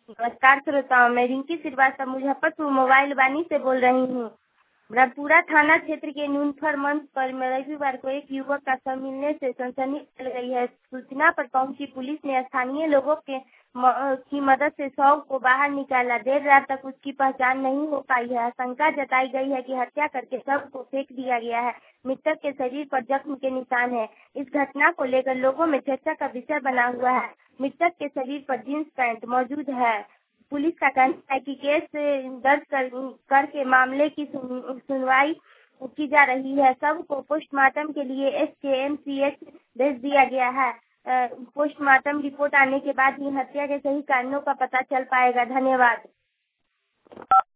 नमस्कार श्रोताओं, मैं रिंकी श्रीवास्तव मुजफ्फरपुर मोबाइल वानी से बोल रही हूँ। ब्रह्मपुरा थाना क्षेत्र के न्यूनफर मंच पर रविवार को एक युवक का शव मिलने से सनसनी फैल गई है। सूचना पर पहुंची पुलिस ने स्थानीय लोगों की मदद से शव को बाहर निकाला। देर रात तक उसकी पहचान नहीं हो पाई है। आशंका जताई गई है कि हत्या करके शव को फेंक दिया गया है। मृतक के शरीर पर जख्म के निशान है। इस घटना को लेकर लोगों में चर्चा का विषय बना हुआ है। मृतक के शरीर पर जींस पैंट मौजूद है। पुलिस का कहना है कि केस दर्ज करके मामले की सुनवाई की जा रही है। शव को पोस्टमार्टम के लिए SKMCH भेज दिया गया है। पोस्टमार्टम रिपोर्ट आने के बाद ही हत्या के सही कारणों का पता चल पाएगा। धन्यवाद।